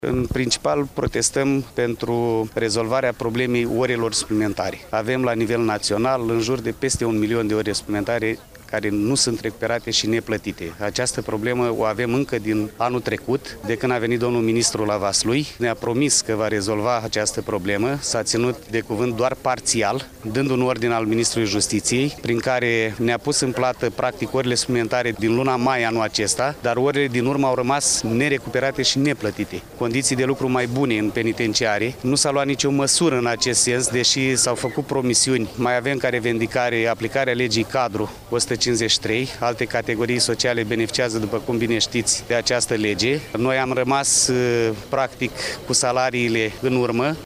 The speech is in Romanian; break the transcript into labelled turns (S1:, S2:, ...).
S1: În principal protestăm pentru rezolvarea problemei orelor suplimentare. Avem la nivel național în jur de peste 1 milion de ore suplimentare care nu sunt recuperate și neplătite. Această problemă o avem încă din anul trecut, de când a venit domnul ministru la Vaslui. Ne-a promis că va rezolva această problemă, s-a ținut de cuvânt doar parțial, dând un ordin al ministrului Justiției, prin care ne-a pus în plată practic orele suplimentare din luna mai anul acesta, dar orele din urmă au rămas nerecuperate și neplătite. Condiții de lucru mai bune în penitenciare. Nu s-a luat nicio măsură în acest sens, deși s-au făcut promisiuni. Mai avem ca revendicare aplicarea legii cadru 153, alte categorii sociale beneficiază, după cum bine știți, de această lege. Noi am rămas practic cu salariile în urmă.